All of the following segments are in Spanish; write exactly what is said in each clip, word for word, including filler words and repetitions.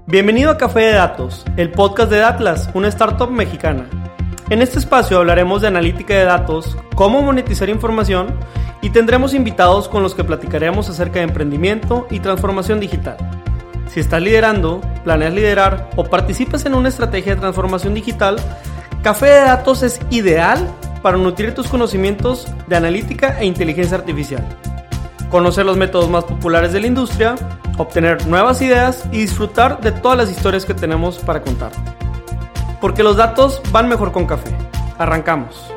Bienvenido a Café de Datos, el podcast de Datlas, una startup mexicana. En este espacio hablaremos de analítica de datos, cómo monetizar información y tendremos invitados con los que platicaremos acerca de emprendimiento y transformación digital. Si estás liderando, planeas liderar o participas en una estrategia de transformación digital, Café de Datos es ideal para nutrir tus conocimientos de analítica e inteligencia artificial, conocer los métodos más populares de la industria, obtener nuevas ideas y disfrutar de todas las historias que tenemos para contar. Porque los datos van mejor con café. Arrancamos.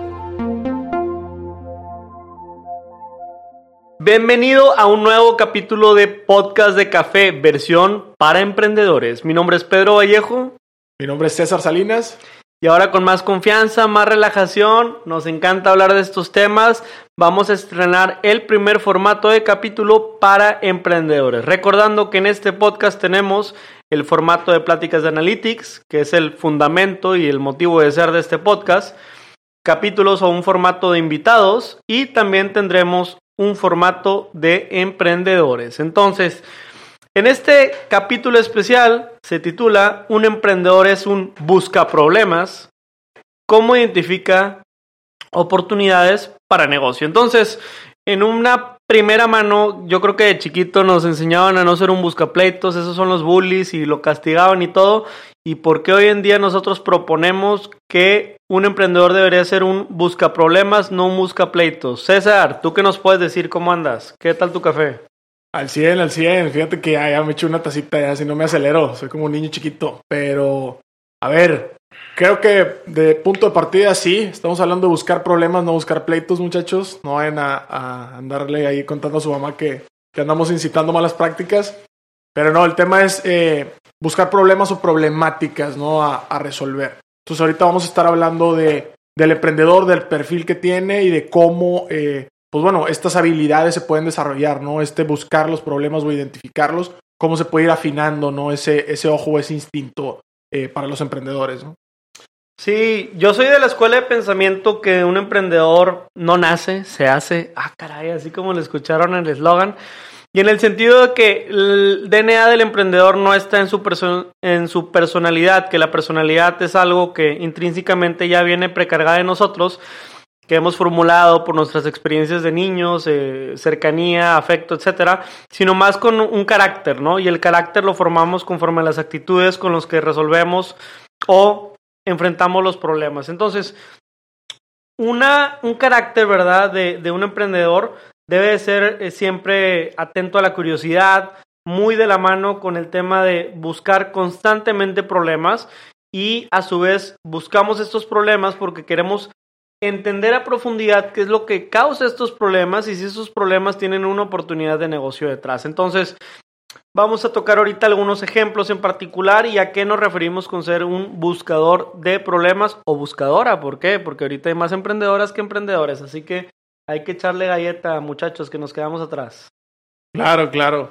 Bienvenido a un nuevo capítulo de Podcast de Café, versión para emprendedores. Mi nombre es Pedro Vallejo. Mi nombre es César Salinas. Y ahora con más confianza, más relajación, nos encanta hablar de estos temas. Vamos a estrenar el primer formato de capítulo para emprendedores. Recordando que en este podcast tenemos el formato de pláticas de Analytics, que es el fundamento y el motivo de ser de este podcast. Capítulos o un formato de invitados y también tendremos un formato de emprendedores. Entonces, en este capítulo especial se titula Un emprendedor es un buscaproblemas. ¿Cómo identifica oportunidades para negocio? Entonces, en una primera mano, yo creo que de chiquito nos enseñaban a no ser un buscapleitos, esos son los bullies y lo castigaban y todo. ¿Y por qué hoy en día nosotros proponemos que un emprendedor debería ser un buscaproblemas, no un buscapleitos? César, ¿tú qué nos puedes decir? ¿Cómo andas? ¿Qué tal tu café? Al cien, al cien. Fíjate que ya, ya me eché una tacita, ya si no me acelero. Soy como un niño chiquito. Pero, a ver, creo que de punto de partida sí. Estamos hablando de buscar problemas, no buscar pleitos, muchachos. No vayan a, a andarle ahí contando a su mamá que, que andamos incitando malas prácticas. Pero no, el tema es eh, buscar problemas o problemáticas, ¿no? A, a resolver. Entonces ahorita vamos a estar hablando de, del emprendedor, del perfil que tiene y de cómo... Eh, pues bueno, estas habilidades se pueden desarrollar, ¿no? Este buscar los problemas o identificarlos, cómo se puede ir afinando, ¿no? Ese, ese ojo, ese instinto eh, para los emprendedores, ¿no? Sí, yo soy de la escuela de pensamiento que un emprendedor no nace, se hace. Ah, caray, así como lo escucharon en el eslogan. Y en el sentido de que el D N A del emprendedor no está en su, perso- en su personalidad, que la personalidad es algo que intrínsecamente ya viene precargada de nosotros, que hemos formulado por nuestras experiencias de niños, eh, cercanía, afecto, etcétera, sino más con un carácter, ¿no? Y el carácter lo formamos conforme a las actitudes con las que resolvemos o enfrentamos los problemas. Entonces, una, un carácter, ¿verdad?, de, de un emprendedor debe de ser eh, siempre atento a la curiosidad, muy de la mano con el tema de buscar constantemente problemas y a su vez buscamos estos problemas porque queremos entender a profundidad qué es lo que causa estos problemas y si esos problemas tienen una oportunidad de negocio detrás. Entonces, vamos a tocar ahorita algunos ejemplos en particular y a qué nos referimos con ser un buscador de problemas o buscadora. ¿Por qué? Porque ahorita hay más emprendedoras que emprendedores, así que hay que echarle galleta, muchachos, que nos quedamos atrás. Claro, claro.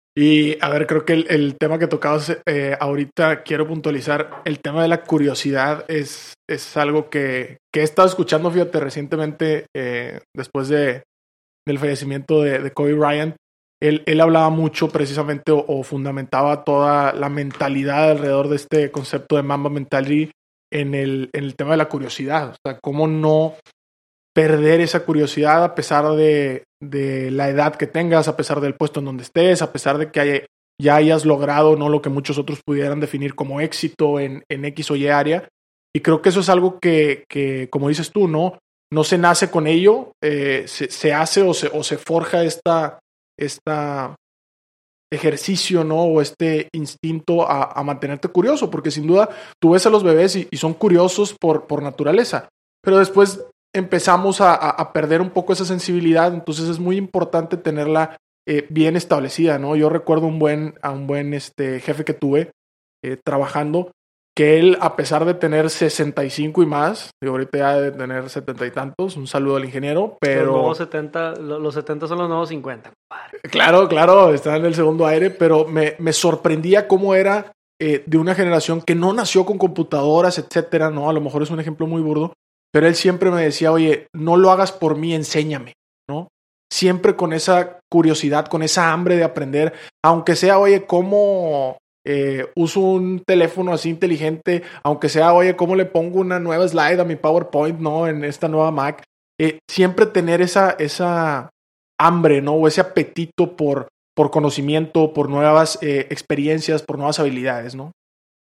Y a ver, creo que el, el tema que tocabas eh, ahorita, quiero puntualizar, el tema de la curiosidad es, es algo que, que he estado escuchando, fíjate, recientemente, eh, después de, del fallecimiento de, de Kobe Bryant. Él, él hablaba mucho precisamente o, o fundamentaba toda la mentalidad alrededor de este concepto de Mamba Mentality en el, en el tema de la curiosidad. O sea, cómo no perder esa curiosidad a pesar de, de la edad que tengas, a pesar del puesto en donde estés, a pesar de que haya, ya hayas logrado, ¿no?, lo que muchos otros pudieran definir como éxito en, en X o Y área. Y creo que eso es algo que, que como dices tú, ¿no? No se nace con ello, eh, se, se hace o se, o se forja esta, esta ejercicio, ¿no? O este instinto a, a mantenerte curioso, porque sin duda tú ves a los bebés y, y son curiosos por, por naturaleza, pero después empezamos a, a, a perder un poco esa sensibilidad, entonces es muy importante tenerla eh, bien establecida, ¿no? Yo recuerdo un buen, a un buen este, jefe que tuve eh, trabajando, que él, a pesar de tener sesenta y cinco y más, y ahorita ya de tener setenta y tantos, un saludo al ingeniero, pero... Los nuevos setenta, los setenta son los nuevos cincuenta. Claro, claro, está en el segundo aire, pero me, me sorprendía cómo era eh, de una generación que no nació con computadoras, etcétera, ¿no? A lo mejor es un ejemplo muy burdo, pero él siempre me decía, oye, no lo hagas por mí, enséñame, ¿no? Siempre con esa curiosidad, con esa hambre de aprender, aunque sea, oye, cómo eh, uso un teléfono así inteligente, aunque sea, oye, ¿cómo le pongo una nueva slide a mi PowerPoint, no? En esta nueva Mac. Eh, siempre tener esa, esa hambre, ¿no? O ese apetito por, por conocimiento, por nuevas eh, experiencias, por nuevas habilidades, ¿no?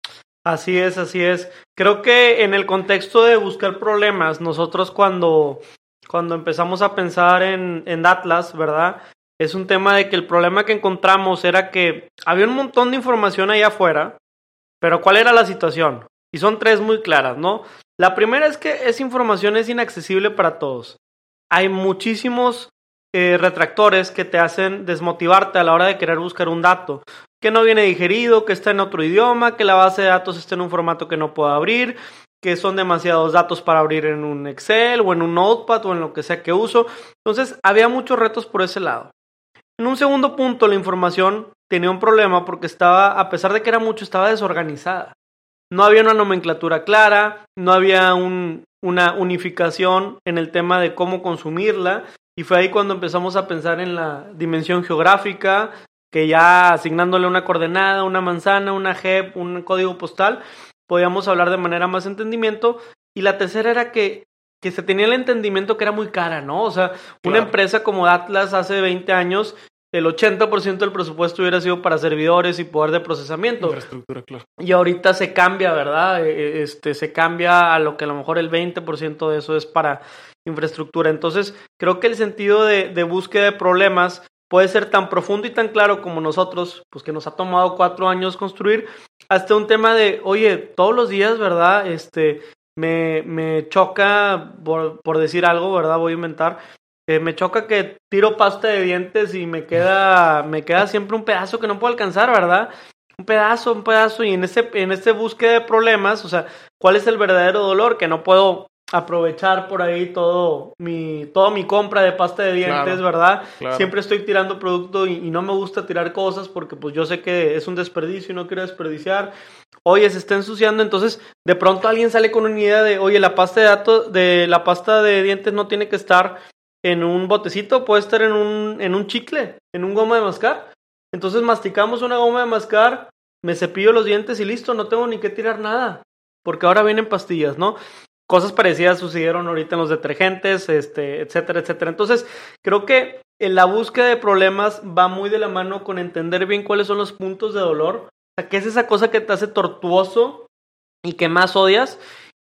Así es, así es. Creo que en el contexto de buscar problemas, nosotros cuando, cuando empezamos a pensar en, en Atlas, ¿verdad? Es un tema de que el problema que encontramos era que había un montón de información allá afuera, pero ¿cuál era la situación? Y son tres muy claras, ¿no? La primera es que esa información es inaccesible para todos. Hay muchísimos eh, retractores que te hacen desmotivarte a la hora de querer buscar un dato. Que no viene digerido, que está en otro idioma, que la base de datos está en un formato que no puedo abrir, que son demasiados datos para abrir en un Excel o en un Notepad o en lo que sea que uso. Entonces, había muchos retos por ese lado. En un segundo punto, la información tenía un problema porque estaba, a pesar de que era mucho, estaba desorganizada. No había una nomenclatura clara, no había un, una unificación en el tema de cómo consumirla, y fue ahí cuando empezamos a pensar en la dimensión geográfica, que ya asignándole una coordenada, una manzana, una G E P, un código postal, podíamos hablar de manera más entendimiento. Y la tercera era que, que se tenía el entendimiento que era muy cara, ¿no? O sea, claro, una empresa como Atlas hace veinte años, el ochenta por ciento del presupuesto hubiera sido para servidores y poder de procesamiento. Infraestructura, claro. Y ahorita se cambia, ¿verdad? Este, se cambia a lo que a lo mejor el veinte por ciento de eso es para infraestructura. Entonces, creo que el sentido de, de búsqueda de problemas puede ser tan profundo y tan claro como nosotros, pues que nos ha tomado cuatro años construir, hasta un tema de, oye, todos los días, ¿verdad? Este, me, me choca, por, por decir algo, ¿verdad? Voy a inventar, eh, me choca que tiro pasta de dientes y me queda, me queda siempre un pedazo que no puedo alcanzar, ¿verdad? Un pedazo, un pedazo, y en ese, en ese búsqueda de problemas, o sea, ¿cuál es el verdadero dolor? Que no puedo aprovechar por ahí todo mi, toda mi compra de pasta de dientes, claro, ¿verdad? Claro. Siempre estoy tirando producto y, y no me gusta tirar cosas porque pues yo sé que es un desperdicio y no quiero desperdiciar. Oye, se está ensuciando, entonces de pronto alguien sale con una idea de, oye, la pasta de datos, de la pasta de dientes no tiene que estar en un botecito, puede estar en un, en un chicle, en un goma de mascar. Entonces masticamos una goma de mascar, me cepillo los dientes y listo, no tengo ni que tirar nada, porque ahora vienen pastillas, ¿no? Cosas parecidas sucedieron ahorita en los detergentes, este, etcétera, etcétera. Entonces, creo que en la búsqueda de problemas va muy de la mano con entender bien cuáles son los puntos de dolor. O sea, qué es esa cosa que te hace tortuoso y que más odias.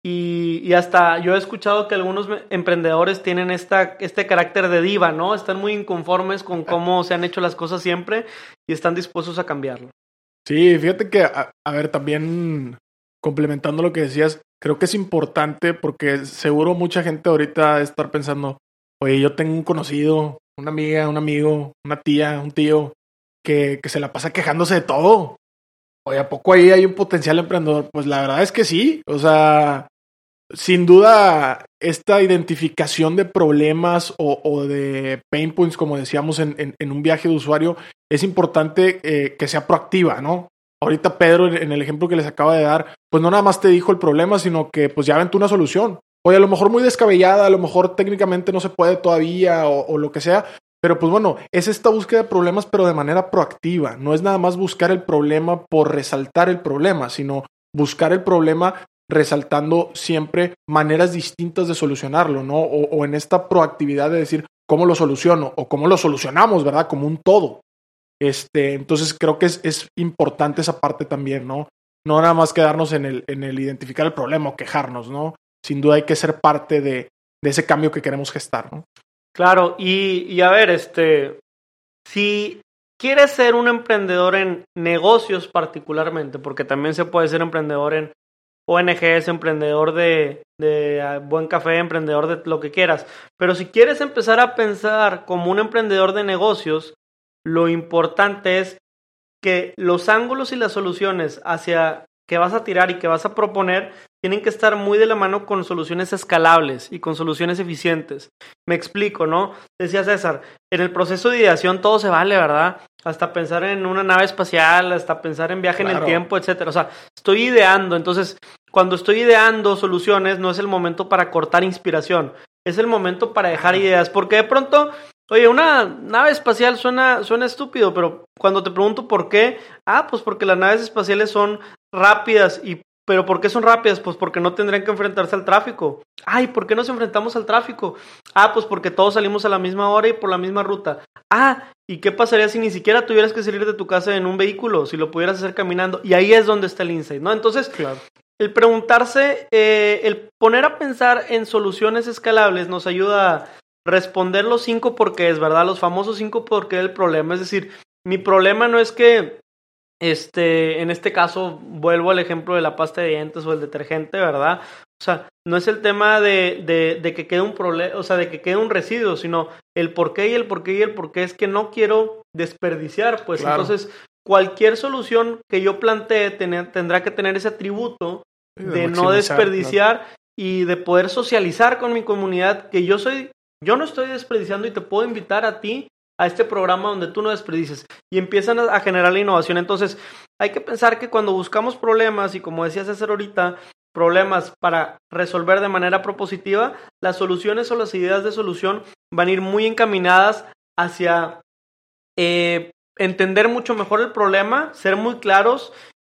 Y, y hasta yo he escuchado que algunos emprendedores tienen esta, este carácter de diva, ¿no? Están muy inconformes con cómo se han hecho las cosas siempre y están dispuestos a cambiarlo. Sí, fíjate que, a, a ver, también complementando lo que decías, creo que es importante porque seguro mucha gente ahorita debe estar pensando, oye, yo tengo un conocido, una amiga, un amigo, una tía, un tío, que, que se la pasa quejándose de todo. Oye, ¿a poco ahí hay un potencial emprendedor? Pues la verdad es que sí. O sea, sin duda, esta identificación de problemas o, o de pain points, como decíamos en, en, en un viaje de usuario, es importante eh, que sea proactiva, ¿no? Ahorita Pedro, en el ejemplo que les acaba de dar, pues no nada más te dijo el problema, sino que pues ya aventó una solución. Oye, a lo mejor muy descabellada, a lo mejor técnicamente no se puede todavía o, o lo que sea, pero pues bueno, es esta búsqueda de problemas pero de manera proactiva. No es nada más buscar el problema por resaltar el problema, sino buscar el problema resaltando siempre maneras distintas de solucionarlo, ¿no? O, o en esta proactividad de decir cómo lo soluciono o cómo lo solucionamos, ¿verdad? Como un todo. Este, entonces creo que es, es importante esa parte también, ¿no? No nada más quedarnos en el, en el identificar el problema o quejarnos, ¿no? Sin duda hay que ser parte de, de ese cambio que queremos gestar, ¿no? Claro, y, y a ver, este, si quieres ser un emprendedor en negocios particularmente, porque también se puede ser emprendedor en O N Gs, emprendedor de, de buen café, emprendedor de lo que quieras, pero si quieres empezar a pensar como un emprendedor de negocios, lo importante es que los ángulos y las soluciones hacia que vas a tirar y que vas a proponer tienen que estar muy de la mano con soluciones escalables y con soluciones eficientes. Me explico, ¿no? Decía César, en el proceso de ideación todo se vale, ¿verdad? Hasta pensar en una nave espacial, hasta pensar en viaje claro. en el tiempo, etcétera. O sea, estoy ideando. Entonces, cuando estoy ideando soluciones, no es el momento para cortar inspiración. Es el momento para dejar ideas. Porque de pronto Oye, una nave espacial suena, suena estúpido, pero cuando te pregunto por qué, ah, pues porque las naves espaciales son rápidas. Y ¿pero por qué son rápidas? Pues porque no tendrían que enfrentarse al tráfico. Ay, ¿por qué nos enfrentamos al tráfico? Ah, pues porque todos salimos a la misma hora y por la misma ruta. Ah, ¿y qué pasaría si ni siquiera tuvieras que salir de tu casa en un vehículo? Si lo pudieras hacer caminando. Y ahí es donde está el insight, ¿no? Entonces, Claro. el preguntarse, eh, el poner a pensar en soluciones escalables nos ayuda a responder los cinco porqués, ¿verdad? Los famosos cinco porqués del problema. Es decir, mi problema no es que, este, en este caso, vuelvo al ejemplo de la pasta de dientes o el detergente, ¿verdad? O sea, no es el tema de, de, de que quede un problema, o sea, de que quede un residuo, sino el porqué y el porqué y el porqué es que no quiero desperdiciar, pues. Claro. Entonces, cualquier solución que yo plantee ten, tendrá que tener ese atributo Sí, de, de no desperdiciar, claro. y de poder socializar con mi comunidad, que yo soy, yo no estoy desperdiciando y te puedo invitar a ti a este programa donde tú no desperdices, y empiezan a, a generar la innovación. Entonces, hay que pensar que cuando buscamos problemas, y como decía César ahorita, problemas para resolver de manera propositiva, las soluciones o las ideas de solución van a ir muy encaminadas hacia eh, entender mucho mejor el problema, ser muy claros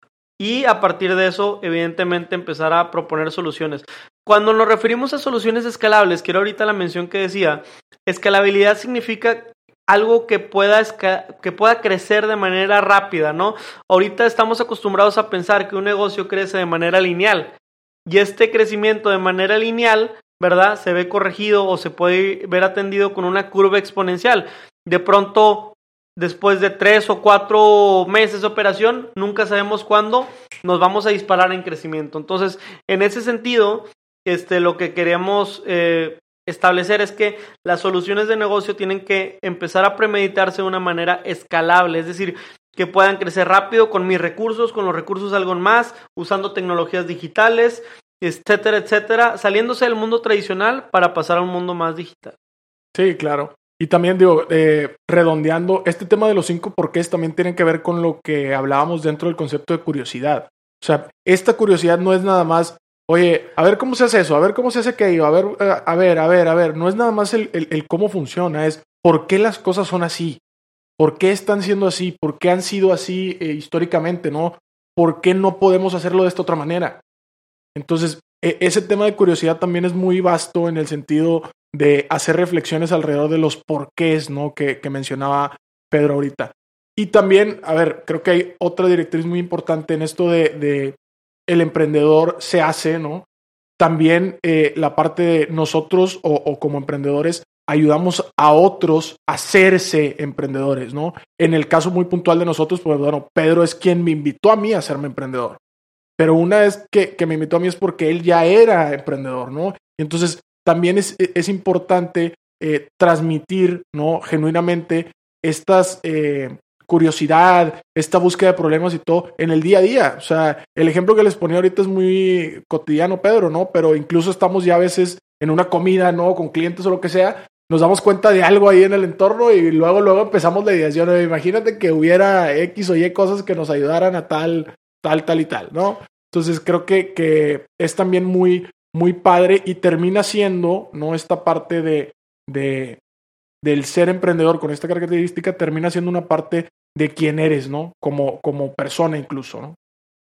y a partir de eso, evidentemente, empezar a proponer soluciones. Cuando nos referimos a soluciones escalables, quiero ahorita la mención que decía, escalabilidad significa algo que pueda, esca- que pueda crecer de manera rápida, ¿no? Ahorita estamos acostumbrados a pensar que un negocio crece de manera lineal y este crecimiento de manera lineal, ¿verdad? Se ve corregido o se puede ver atendido con una curva exponencial. De pronto, después de tres o cuatro meses de operación, nunca sabemos cuándo nos vamos a disparar en crecimiento. Entonces, en ese sentido, este, lo que queremos eh, establecer es que las soluciones de negocio tienen que empezar a premeditarse de una manera escalable, es decir, que puedan crecer rápido con mis recursos, con los recursos de algo más, usando tecnologías digitales, etcétera, etcétera, saliéndose del mundo tradicional para pasar a un mundo más digital. Sí, claro. Y también digo, eh, redondeando, este tema de los cinco porqués también tiene que ver con lo que hablábamos dentro del concepto de curiosidad. O sea, esta curiosidad no es nada más, oye, a ver cómo se hace eso, a ver cómo se hace aquello, a ver, a ver, a ver, a ver. No es nada más el, el, el cómo funciona, es por qué las cosas son así, por qué están siendo así, por qué han sido así eh, históricamente, ¿no? ¿Por qué no podemos hacerlo de esta otra manera? Entonces, e- ese tema de curiosidad también es muy vasto en el sentido de hacer reflexiones alrededor de los porqués, ¿no? Que, que mencionaba Pedro ahorita. Y también, a ver, creo que hay otra directriz muy importante en esto de, de el emprendedor se hace, ¿no? También eh, la parte de nosotros o, o como emprendedores ayudamos a otros a hacerse emprendedores, ¿no? En el caso muy puntual de nosotros, pues bueno, Pedro es quien me invitó a mí a hacerme emprendedor. Pero una vez que, que me invitó a mí es porque él ya era emprendedor, ¿no? Entonces, también es, es importante eh, transmitir, ¿no? Genuinamente estas eh, curiosidad, esta búsqueda de problemas y todo en el día a día. O sea, el ejemplo que les ponía ahorita es muy cotidiano, Pedro, ¿no? Pero incluso estamos ya a veces en una comida, ¿no? Con clientes o lo que sea, nos damos cuenta de algo ahí en el entorno y luego, luego empezamos la ideación. Imagínate que hubiera X o Y cosas que nos ayudaran a tal, tal, tal y tal, ¿no? Entonces creo que, que es también muy, muy padre y termina siendo, ¿no? Esta parte de, de, del ser emprendedor con esta característica termina siendo una parte de quién eres, ¿no? Como, como persona incluso, ¿no?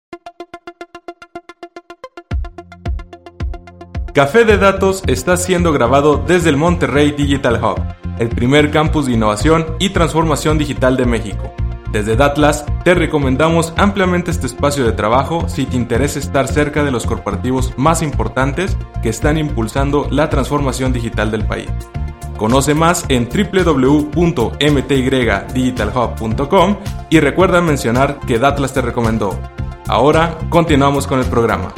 Café de Datos está siendo grabado desde el Monterrey Digital Hub, el primer campus de innovación y transformación digital de México. Desde Datlas te recomendamos ampliamente este espacio de trabajo si te interesa estar cerca de los corporativos más importantes que están impulsando la transformación digital del país. Conoce más en doble u doble u doble u punto m t y digital hub punto com y recuerda mencionar que Datlas te recomendó. Ahora continuamos con el programa.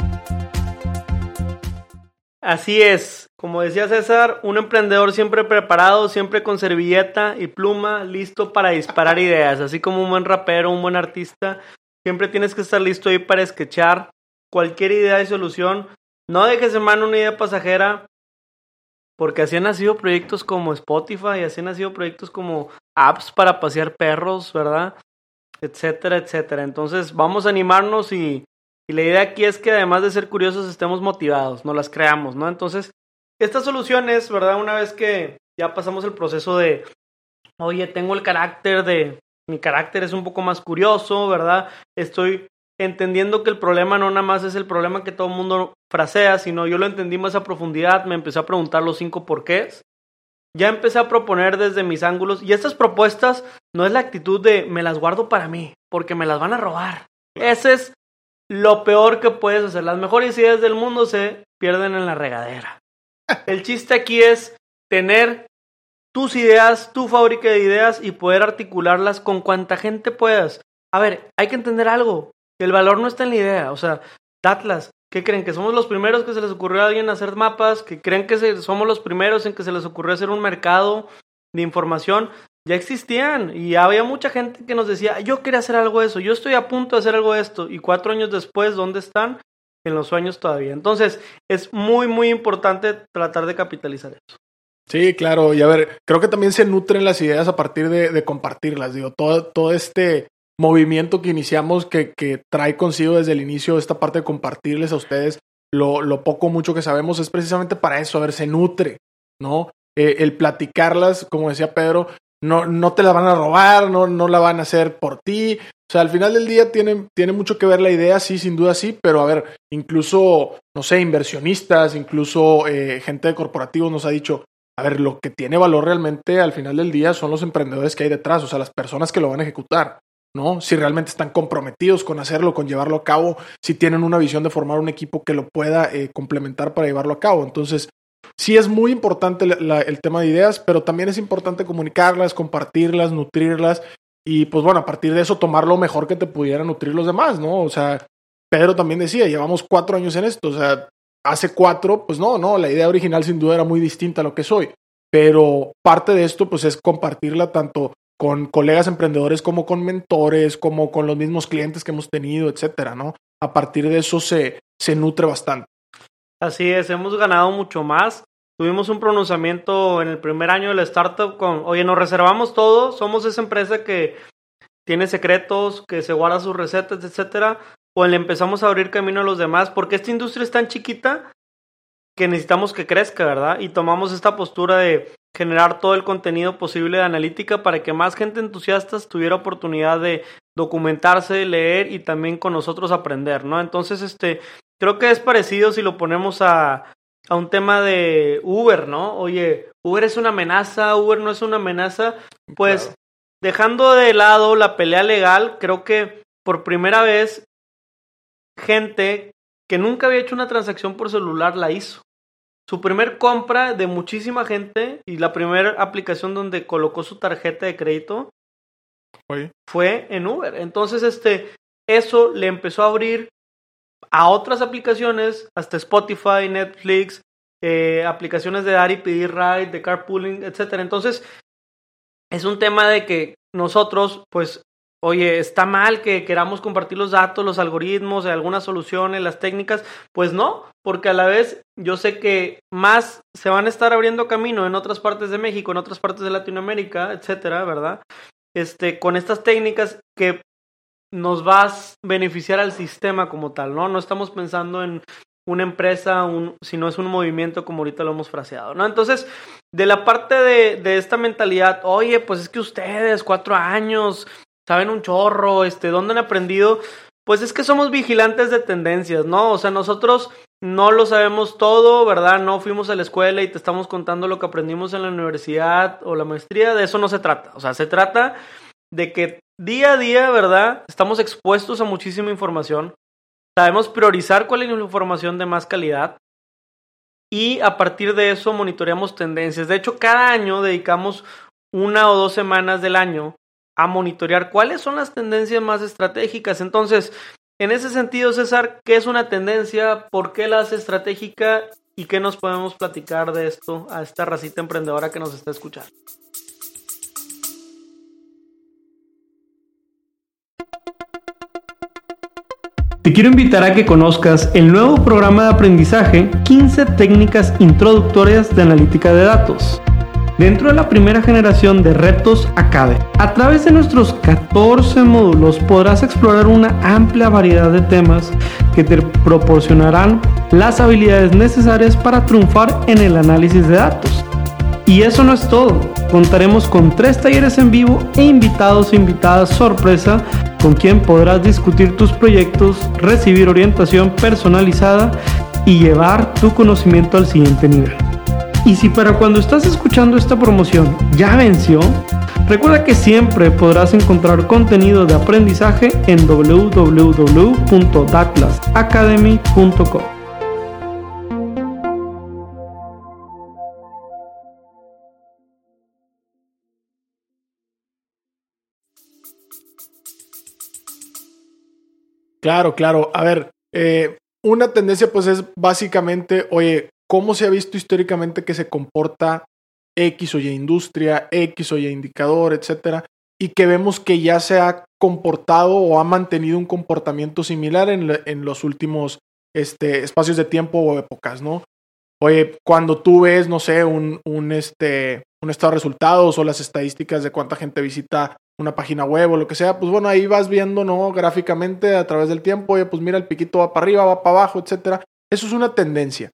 Así es, como decía César, un emprendedor siempre preparado, siempre con servilleta y pluma, listo para disparar ideas, así como un buen rapero, un buen artista, siempre tienes que estar listo ahí para sketchar cualquier idea y solución. No dejes en mano una idea pasajera, porque así han nacido proyectos como Spotify, así han nacido proyectos como apps para pasear perros, ¿verdad? Etcétera, etcétera. Entonces vamos a animarnos y Y la idea aquí es que además de ser curiosos estemos motivados, no las creamos, ¿no? Entonces, estas soluciones, ¿verdad? Una vez que, ya pasamos el proceso de, oye, tengo el carácter de, mi carácter es un poco más curioso, ¿verdad? Estoy entendiendo que el problema no nada más es el problema que todo el mundo frasea, sino yo lo entendí más a profundidad, me empecé a preguntar los cinco porqués. Ya empecé a proponer desde mis ángulos, y estas propuestas no es la actitud de me las guardo para mí, porque me las van a robar. Ese es lo peor que puedes hacer. Las mejores ideas del mundo se pierden en la regadera. El chiste aquí es tener tus ideas, tu fábrica de ideas y poder articularlas con cuanta gente puedas. A ver, hay que entender algo. El valor no está en la idea. O sea, Datlas, ¿qué creen? ¿Que somos los primeros que se les ocurrió a alguien hacer mapas? ¿Que creen que se, somos los primeros en que se les ocurrió hacer un mercado de información? Ya existían y había mucha gente que nos decía, yo quería hacer algo de eso, yo estoy a punto de hacer algo de esto. Y cuatro años después, ¿dónde están? En los sueños todavía. Entonces, es muy, muy importante tratar de capitalizar eso. Sí, claro. Y a ver, creo que también se nutren las ideas a partir de, de compartirlas. Digo, todo, todo este movimiento que iniciamos que, que trae consigo desde el inicio esta parte de compartirles a ustedes lo, lo poco o mucho que sabemos es precisamente para eso. A ver, se nutre, ¿no? Eh, el platicarlas, como decía Pedro, no, no te la van a robar, no, no la van a hacer por ti. O sea, al final del día tiene, tiene mucho que ver la idea, sí, sin duda sí, pero a ver, incluso, no sé, inversionistas, incluso eh, gente de corporativos nos ha dicho, a ver, lo que tiene valor realmente al final del día son los emprendedores que hay detrás, o sea, las personas que lo van a ejecutar, ¿no? Si realmente están comprometidos con hacerlo, con llevarlo a cabo, si tienen una visión de formar un equipo que lo pueda eh, complementar para llevarlo a cabo. Entonces, sí es muy importante la, la, el tema de ideas, pero también es importante comunicarlas, compartirlas, nutrirlas y pues bueno, a partir de eso tomar lo mejor que te pudieran nutrir los demás, ¿no? O sea, Pedro también decía, llevamos cuatro años en esto, o sea, hace cuatro, pues no, no, la idea original sin duda era muy distinta a lo que soy, pero parte de esto pues es compartirla tanto con colegas emprendedores como con mentores, como con los mismos clientes que hemos tenido, etcétera, ¿no? A partir de eso se, se nutre bastante. Así es, hemos ganado mucho más. Tuvimos un pronunciamiento en el primer año de la startup con, oye, nos reservamos todo, somos esa empresa que tiene secretos, que se guarda sus recetas, etcétera, o le empezamos a abrir camino a los demás, porque esta industria es tan chiquita que necesitamos que crezca, ¿verdad? Y tomamos esta postura de generar todo el contenido posible de analítica para que más gente entusiasta tuviera oportunidad de documentarse, leer y también con nosotros aprender, ¿no? Entonces, este, creo que es parecido si lo ponemos a, a un tema de Uber, ¿no? Oye, Uber es una amenaza, Uber no es una amenaza, pues claro. Dejando de lado la pelea legal, creo que por primera vez gente que nunca había hecho una transacción por celular la hizo. Su primer compra de muchísima gente y la primera aplicación donde colocó su tarjeta de crédito Oye. fue en Uber. Entonces, este, eso le empezó a abrir a otras aplicaciones, hasta Spotify, Netflix, eh, aplicaciones de dar y pedir ride, de carpooling, etcétera. Entonces, es un tema de que nosotros, pues, oye, está mal que queramos compartir los datos, los algoritmos, algunas soluciones, las técnicas. Pues no, porque a la vez yo sé que más se van a estar abriendo camino en otras partes de México, en otras partes de Latinoamérica, etcétera, ¿verdad? Este, con estas técnicas que nos va a beneficiar al sistema como tal, ¿no? No estamos pensando en una empresa, un, sino es un movimiento como ahorita lo hemos fraseado, ¿no? Entonces, de la parte de, de esta mentalidad, oye, pues es que ustedes, cuatro años... saben un chorro, este, ¿dónde han aprendido? Pues es que somos vigilantes de tendencias, ¿no? O sea, nosotros no lo sabemos todo, ¿verdad? No fuimos a la escuela y te estamos contando lo que aprendimos en la universidad o la maestría, de eso no se trata. O sea, se trata de que día a día, ¿verdad? Estamos expuestos a muchísima información, sabemos priorizar cuál es la información de más calidad y a partir de eso monitoreamos tendencias. De hecho, cada año dedicamos una o dos semanas del año a monitorear cuáles son las tendencias más estratégicas. Entonces, en ese sentido, César, ¿qué es una tendencia? ¿Por qué la hace estratégica? ¿Y qué nos podemos platicar de esto a esta racita emprendedora que nos está escuchando? Te quiero invitar a que conozcas el nuevo programa de aprendizaje quince técnicas introductorias de analítica de datos. Dentro de la primera generación de Retos Academy, a través de nuestros catorce módulos podrás explorar una amplia variedad de temas que te proporcionarán las habilidades necesarias para triunfar en el análisis de datos. Y eso no es todo, contaremos con tres talleres en vivo e invitados e invitadas sorpresa con quien podrás discutir tus proyectos, recibir orientación personalizada y llevar tu conocimiento al siguiente nivel. Y si para cuando estás escuchando esta promoción ya venció, recuerda que siempre podrás encontrar contenido de aprendizaje en doble u doble u doble u punto datlas academy punto com. Claro, claro. A ver, eh, una tendencia pues es básicamente, oye, ¿cómo se ha visto históricamente que se comporta X o Y industria, X o Y indicador, etcétera? Y que vemos que ya se ha comportado o ha mantenido un comportamiento similar en, le, en los últimos este, espacios de tiempo o épocas, ¿no? Oye, cuando tú ves, no sé, un, un, este, un estado de resultados o las estadísticas de cuánta gente visita una página web o lo que sea, pues bueno, ahí vas viendo, ¿no? Gráficamente a través del tiempo, oye, pues mira, el piquito va para arriba, va para abajo, etcétera. Eso es una tendencia.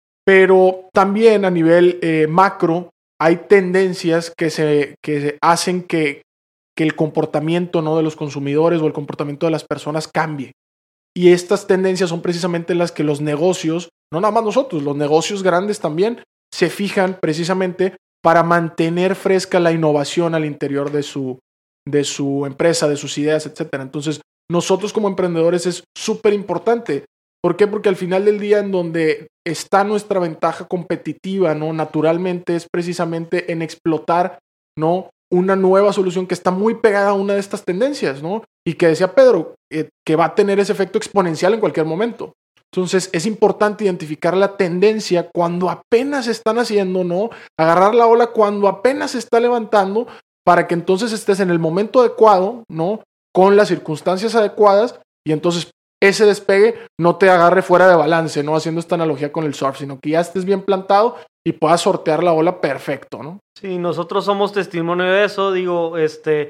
Pero también a nivel eh, macro hay tendencias que se que hacen que, que el comportamiento, ¿no? de los consumidores o el comportamiento de las personas cambie. Y estas tendencias son precisamente las que los negocios, no nada más nosotros, los negocios grandes también se fijan precisamente para mantener fresca la innovación al interior de su, de su empresa, de sus ideas, etcétera. Entonces, nosotros como emprendedores es súper importante. ¿Por qué? Porque al final del día en donde está nuestra ventaja competitiva, ¿no? Naturalmente es precisamente en explotar, ¿no? Una nueva solución que está muy pegada a una de estas tendencias, ¿no? Y que decía Pedro, eh, que va a tener ese efecto exponencial en cualquier momento. Entonces es importante identificar la tendencia cuando apenas están haciendo, ¿no? Agarrar la ola cuando apenas se está levantando para que entonces estés en el momento adecuado, ¿no? Con las circunstancias adecuadas y entonces ese despegue no te agarre fuera de balance, ¿no? Haciendo esta analogía con el surf, sino que ya estés bien plantado y puedas sortear la ola perfecto, ¿no? Sí, nosotros somos testimonio de eso. Digo, este,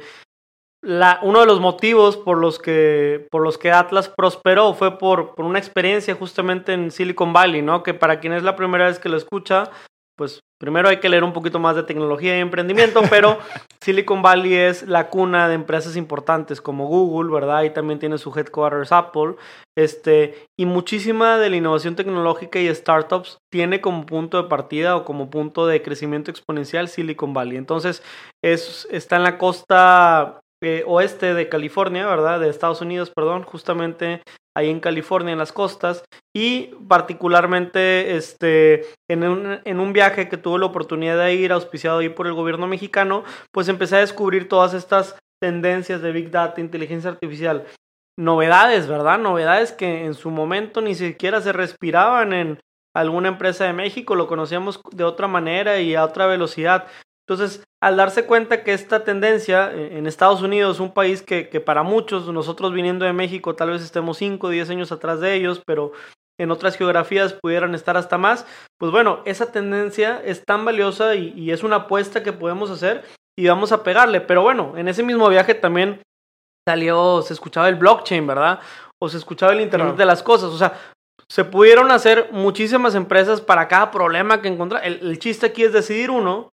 la, uno de los motivos por los que, por los que Atlas prosperó fue por, por una experiencia justamente en Silicon Valley, ¿no? Que para quien es la primera vez que lo escucha, pues primero hay que leer un poquito más de tecnología y emprendimiento, pero Silicon Valley es la cuna de empresas importantes como Google, ¿verdad? Y también tiene su headquarters Apple, este, y muchísima de la innovación tecnológica y startups tiene como punto de partida o como punto de crecimiento exponencial Silicon Valley. Entonces, es, está en la costa eh, oeste de California, ¿verdad? De Estados Unidos, perdón, justamente ahí en California, en las costas, y particularmente este, en, un, en un viaje que tuve la oportunidad de ir, auspiciado ahí por el gobierno mexicano, pues empecé a descubrir todas estas tendencias de Big Data, inteligencia artificial, novedades, ¿verdad? Novedades que en su momento ni siquiera se respiraban en alguna empresa de México, lo conocíamos de otra manera y a otra velocidad. Entonces, al darse cuenta que esta tendencia en Estados Unidos, un país que, que para muchos, nosotros viniendo de México, tal vez estemos cinco o diez años atrás de ellos, pero en otras geografías pudieran estar hasta más, pues bueno, esa tendencia es tan valiosa y, y es una apuesta que podemos hacer y vamos a pegarle. Pero bueno, en ese mismo viaje también salió, se escuchaba el blockchain, ¿verdad? O se escuchaba el Internet claro. de las cosas, o sea, se pudieron hacer muchísimas empresas para cada problema que encontrar. El, el chiste aquí es decidir uno,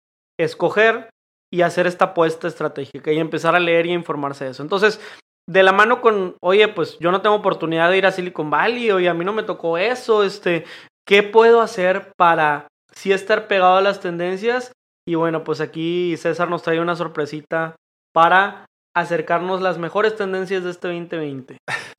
escoger y hacer esta apuesta estratégica y empezar a leer y a informarse de eso. Entonces, de la mano con, oye, pues yo no tengo oportunidad de ir a Silicon Valley, oye, a mí no me tocó eso, este, ¿qué puedo hacer para sí estar pegado a las tendencias? Y bueno, pues aquí César nos trae una sorpresita para acercarnos las mejores tendencias de este veinte veinte.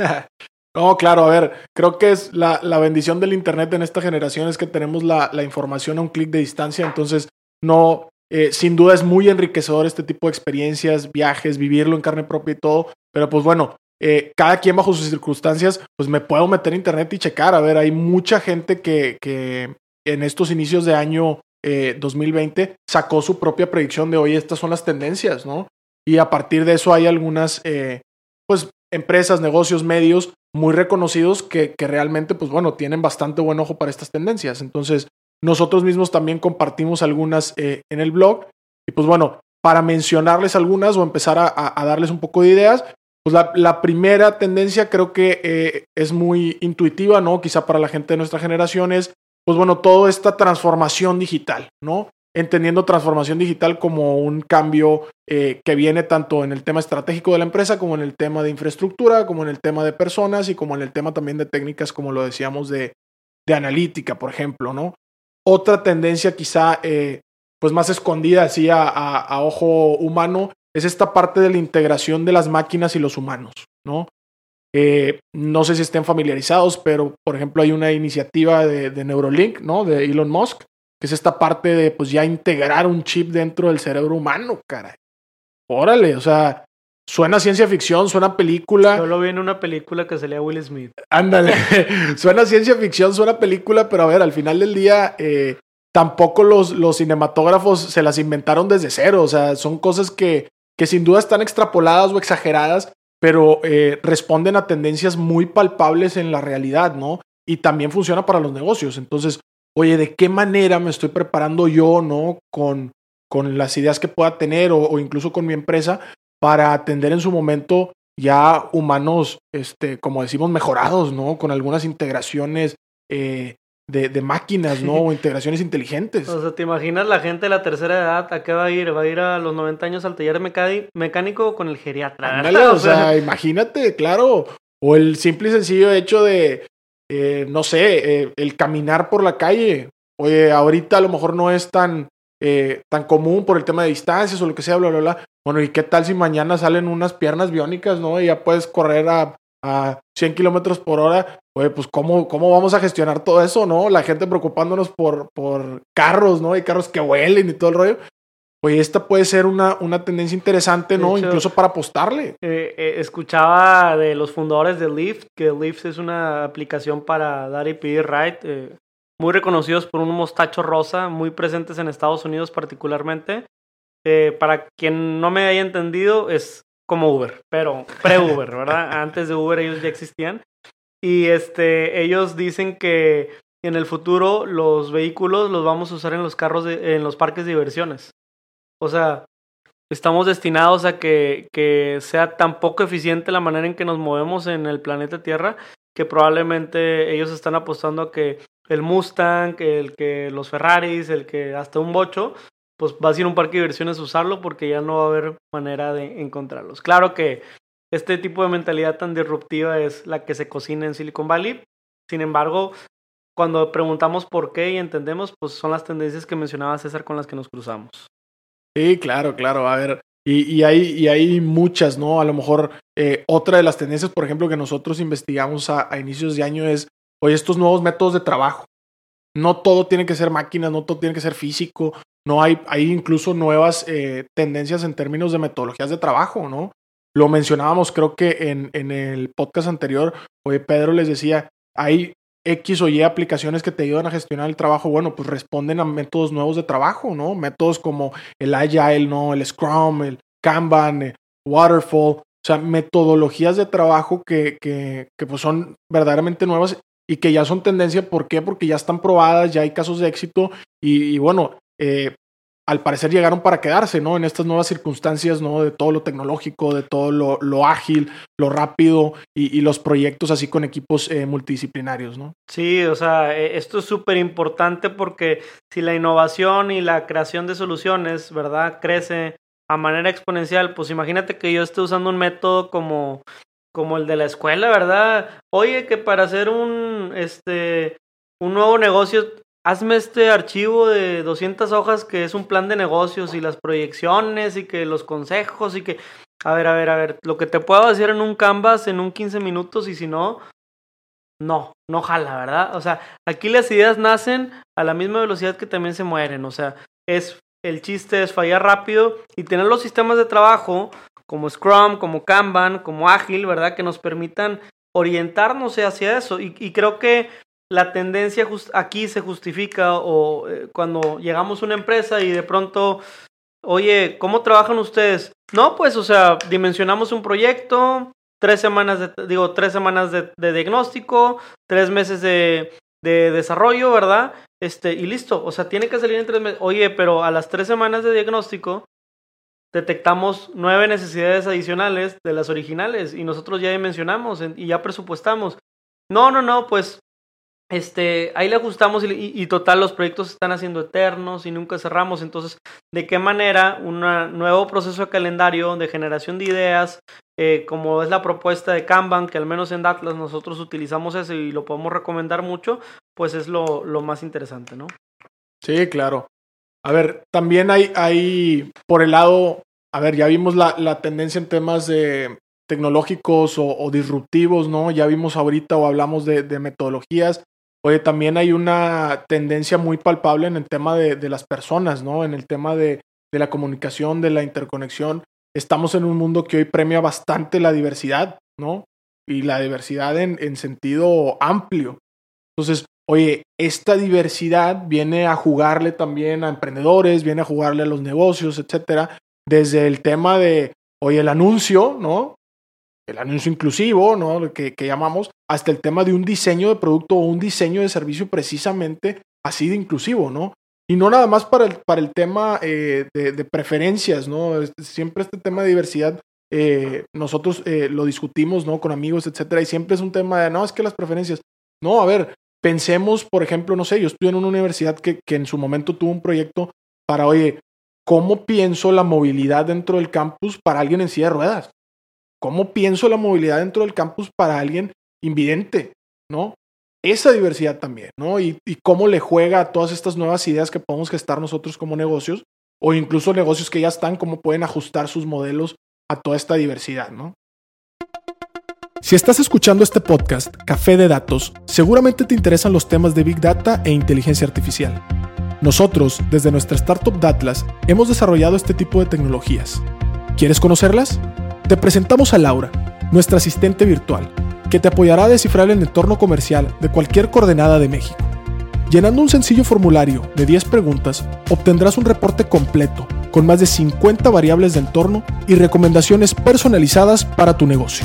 No, claro, a ver, creo que es la, la bendición del internet en esta generación es que tenemos la, la información a un clic de distancia, entonces no... Eh, sin duda es muy enriquecedor este tipo de experiencias, viajes, vivirlo en carne propia y todo, pero pues bueno, eh, cada quien bajo sus circunstancias, pues me puedo meter a internet y checar, a ver, hay mucha gente que, que en estos inicios de año eh, dos mil veinte sacó su propia predicción de, oye, estas son las tendencias, ¿no? Y a partir de eso hay algunas, eh, pues, empresas, negocios, medios muy reconocidos que, que realmente, pues bueno, tienen bastante buen ojo para estas tendencias, entonces nosotros mismos también compartimos algunas eh, en el blog y pues bueno, para mencionarles algunas o empezar a, a, a darles un poco de ideas, pues la, la primera tendencia creo que eh, es muy intuitiva, ¿no? Quizá para la gente de nuestra generación es, pues bueno, toda esta transformación digital, ¿no? entendiendo transformación digital como un cambio eh, que viene tanto en el tema estratégico de la empresa, como en el tema de infraestructura, como en el tema de personas y como en el tema también de técnicas, como lo decíamos, de, de analítica, por ejemplo, ¿no? Otra tendencia quizá eh, pues más escondida así a, a, a ojo humano es esta parte de la integración de las máquinas y los humanos, ¿no? Eh, no sé si estén familiarizados, pero por ejemplo hay una iniciativa de, de Neuralink, ¿no? De Elon Musk, que es esta parte de pues ya integrar un chip dentro del cerebro humano, caray. Órale, o sea, suena ciencia ficción, suena película. Yo lo vi en una película que salía Will Smith. Ándale, suena ciencia ficción, suena película, pero a ver, al final del día eh, tampoco los, los cinematógrafos se las inventaron desde cero, o sea, son cosas que, que sin duda están extrapoladas o exageradas, pero eh, responden a tendencias muy palpables en la realidad, ¿no? Y también funciona para los negocios. Entonces, oye, ¿de qué manera me estoy preparando yo, ¿no? Con, con las ideas que pueda tener o, o incluso con mi empresa para atender en su momento ya humanos, este, como decimos, mejorados, ¿no? Con algunas integraciones eh, de, de máquinas, ¿no? O integraciones inteligentes. O sea, ¿te imaginas la gente de la tercera edad a qué va a ir? ¿Va a ir a los noventa años al taller mecánico, mecánico con el geriatra? Ándale, o sea, imagínate, claro. O el simple y sencillo hecho de, eh, no sé, eh, el caminar por la calle. Oye, ahorita a lo mejor no es tan, eh, tan común por el tema de distancias o lo que sea, bla, bla, bla. Bueno, ¿y qué tal si mañana salen unas piernas biónicas, ¿no? Y ya puedes correr a, a cien kilómetros por hora. Oye, pues ¿cómo, ¿cómo vamos a gestionar todo eso, no? La gente preocupándonos por, por carros, ¿no? Hay carros que huelen y todo el rollo. Oye, esta puede ser una, una tendencia interesante, ¿no? Hecho, incluso para apostarle. Eh, eh, escuchaba de los fundadores de Lyft, que Lyft es una aplicación para dar y pedir ride, eh, muy reconocidos por un mostacho rosa, muy presentes en Estados Unidos particularmente. Eh, para quien no me haya entendido, es como Uber, pero pre-Uber, ¿verdad? Antes de Uber ellos ya existían. Y este, ellos dicen que en el futuro los vehículos los vamos a usar en los carros, de, en los parques de diversiones. O sea, estamos destinados a que, que sea tan poco eficiente la manera en que nos movemos en el planeta Tierra que probablemente ellos están apostando a que el Mustang, el que los Ferraris, el que hasta un bocho, pues vas a ir a un parque de diversiones a usarlo porque ya no va a haber manera de encontrarlos. Claro que este tipo de mentalidad tan disruptiva es la que se cocina en Silicon Valley. Sin embargo, cuando preguntamos por qué y entendemos, pues son las tendencias que mencionaba César con las que nos cruzamos. Sí, claro, claro. A ver, y, y, hay, y hay muchas, ¿no? A lo mejor eh, otra de las tendencias, por ejemplo, que nosotros investigamos a, a inicios de año es, oye, estos nuevos métodos de trabajo. No todo tiene que ser máquinas, no todo tiene que ser físico. No hay, hay incluso nuevas eh, tendencias en términos de metodologías de trabajo, ¿no? Lo mencionábamos, creo que en, en el podcast anterior, oye, Pedro les decía, hay X o Y aplicaciones que te ayudan a gestionar el trabajo. Bueno, pues responden a métodos nuevos de trabajo, ¿no? Métodos como el Agile, ¿no? El Scrum, el Kanban, el Waterfall. O sea, metodologías de trabajo que, que, que pues son verdaderamente nuevas y que ya son tendencia. ¿Por qué? Porque ya están probadas, ya hay casos de éxito y, y bueno, eh, al parecer llegaron para quedarse, ¿no? En estas nuevas circunstancias, ¿no? De todo lo tecnológico, de todo lo, lo ágil, lo rápido y, y los proyectos así con equipos eh, multidisciplinarios, ¿no? Sí, o sea, esto es súper importante porque si la innovación y la creación de soluciones, ¿verdad? Crece a manera exponencial, pues imagínate que yo esté usando un método como, como el de la escuela, ¿verdad? Oye, que para hacer un, este, un nuevo negocio, hazme este archivo de doscientas hojas que es un plan de negocios y las proyecciones y que los consejos y que... A ver, a ver, a ver, lo que te puedo hacer en un Canvas en un quince minutos y si no, no, no jala, ¿verdad? O sea, aquí las ideas nacen a la misma velocidad que también se mueren. O sea, es el chiste es fallar rápido y tener los sistemas de trabajo como Scrum, como Kanban, como Ágil, ¿verdad? Que nos permitan orientarnos hacia eso. Y, y creo que la tendencia just, aquí se justifica o eh, cuando llegamos a una empresa y de pronto, oye, ¿cómo trabajan ustedes? No, pues, o sea, dimensionamos un proyecto, tres semanas de, digo, tres semanas de, de diagnóstico, tres meses de, de desarrollo, ¿verdad? Este, y listo, o sea, tiene que salir en tres meses. Oye, pero a las tres semanas de diagnóstico detectamos nueve necesidades adicionales de las originales y nosotros ya dimensionamos y ya presupuestamos. No, no, no, pues Este, ahí le ajustamos y, y, y total los proyectos se están haciendo eternos y nunca cerramos. Entonces, ¿de qué manera un nuevo proceso de calendario de generación de ideas, eh, como es la propuesta de Kanban, que al menos en Datlas nosotros utilizamos eso y lo podemos recomendar mucho, pues es lo, lo más interesante, ¿no? Sí, claro. A ver, también hay, hay por el lado, a ver, ya vimos la, la tendencia en temas de tecnológicos o, o disruptivos, ¿no? Ya vimos ahorita o hablamos de, de metodologías. Oye, también hay una tendencia muy palpable en el tema de, de las personas, ¿no? En el tema de, de la comunicación, de la interconexión. Estamos en un mundo que hoy premia bastante la diversidad, ¿no? Y la diversidad en, en sentido amplio. Entonces, oye, esta diversidad viene a jugarle también a emprendedores, viene a jugarle a los negocios, etcétera. Desde el tema de, oye, el anuncio, ¿no? El anuncio inclusivo, ¿no? Que, que llamamos, hasta el tema de un diseño de producto o un diseño de servicio precisamente así de inclusivo, ¿no? Y no nada más para el, para el tema eh, de, de preferencias, ¿no? Siempre este tema de diversidad, eh, nosotros eh, lo discutimos, ¿no? Con amigos, etcétera, y siempre es un tema de, no, es que las preferencias. No, a ver, pensemos, por ejemplo, no sé, yo estuve en una universidad que, que en su momento tuvo un proyecto para, oye, ¿cómo pienso la movilidad dentro del campus para alguien en silla de ruedas? ¿Cómo pienso la movilidad dentro del campus para alguien invidente, ¿no? Esa diversidad también, ¿no? Y, y cómo le juega a todas estas nuevas ideas que podemos gestar nosotros como negocios o incluso negocios que ya están, cómo pueden ajustar sus modelos a toda esta diversidad, ¿no? Si estás escuchando este podcast, Café de Datos, seguramente te interesan los temas de Big Data e inteligencia artificial. Nosotros, desde nuestra startup Datlas, hemos desarrollado este tipo de tecnologías. ¿Quieres conocerlas? Te presentamos a Laura, nuestra asistente virtual, que te apoyará a descifrar el entorno comercial de cualquier coordenada de México. Llenando un sencillo formulario de diez preguntas, obtendrás un reporte completo con más de cincuenta variables de entorno y recomendaciones personalizadas para tu negocio.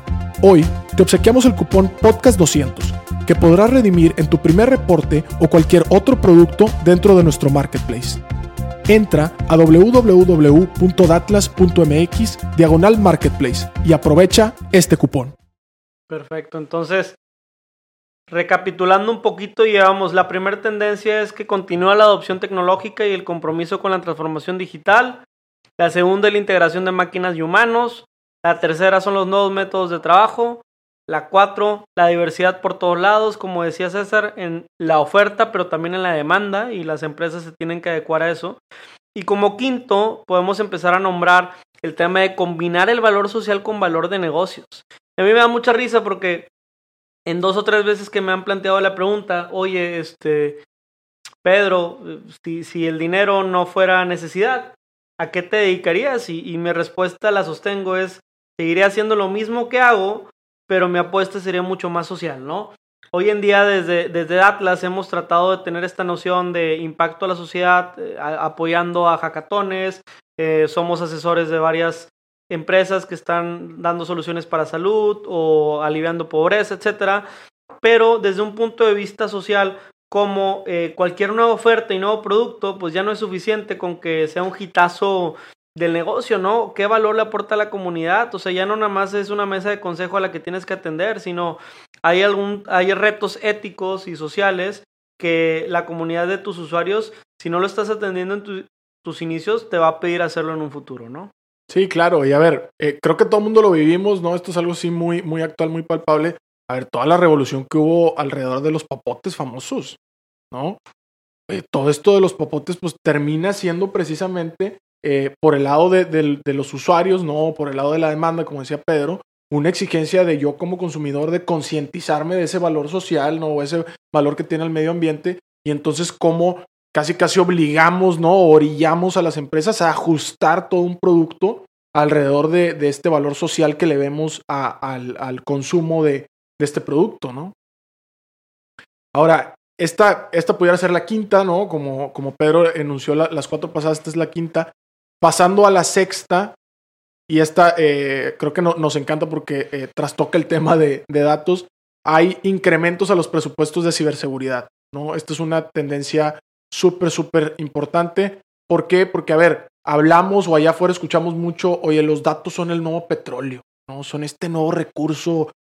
Hoy te obsequiamos el cupón podcast doscientos, que podrás redimir en tu primer reporte o cualquier otro producto dentro de nuestro marketplace. Entra a w w w punto datlas punto m x diagonal marketplace y aprovecha este cupón. Perfecto, entonces, recapitulando un poquito, llevamos, la primera tendencia es que continúa la adopción tecnológica y el compromiso con la transformación digital. La segunda es la integración de máquinas y humanos. La tercera son los nuevos métodos de trabajo. La cuatro, la diversidad por todos lados, como decía César, en la oferta, pero también en la demanda, y las empresas se tienen que adecuar a eso. Y como quinto, podemos empezar a nombrar el tema de combinar el valor social con valor de negocios. A mí me da mucha risa porque en dos o tres veces que me han planteado la pregunta, oye, este, Pedro, si, si el dinero no fuera necesidad, ¿a qué te dedicarías? Y, y mi respuesta, la sostengo, es, seguiré haciendo lo mismo que hago, pero mi apuesta sería mucho más social, ¿no? Hoy en día desde, desde Atlas hemos tratado de tener esta noción de impacto a la sociedad, eh, a, apoyando a hackatones, eh, somos asesores de varias empresas que están dando soluciones para salud o aliviando pobreza, etcétera, pero desde un punto de vista social, como eh, cualquier nueva oferta y nuevo producto, pues ya no es suficiente con que sea un hitazo del negocio, ¿no? ¿Qué valor le aporta a la comunidad? O sea, ya no nada más es una mesa de consejo a la que tienes que atender, sino hay algún, hay retos éticos y sociales que la comunidad de tus usuarios, si no lo estás atendiendo en tu, tus inicios, te va a pedir hacerlo en un futuro, ¿no? Sí, claro. Y a ver, eh, creo que todo el mundo lo vivimos, ¿no? Esto es algo así muy, muy actual, muy palpable. A ver, toda la revolución que hubo alrededor de los popotes famosos, ¿no? Eh, todo esto de los popotes, pues termina siendo precisamente Eh, por el lado de, de, de los usuarios, no por el lado de la demanda, como decía Pedro, una exigencia de yo como consumidor de concientizarme de ese valor social, no, o ese valor que tiene el medio ambiente, y entonces cómo casi casi obligamos, no, orillamos a las empresas a ajustar todo un producto alrededor de, de este valor social que le vemos a, al, al consumo de, de este producto, ¿no? Ahora, esta, esta pudiera ser la quinta, ¿no? Como, como Pedro enunció la, las cuatro pasadas, esta es la quinta. Pasando a la sexta, y esta eh, creo que no, nos encanta porque eh, trastoca el tema de, de datos, hay incrementos a los presupuestos de ciberseguridad, ¿no? Esta es una tendencia súper, súper importante. ¿Por qué? Porque, a ver, hablamos o allá afuera escuchamos mucho, oye, los datos son el nuevo petróleo, ¿no? Son este nuevo recurso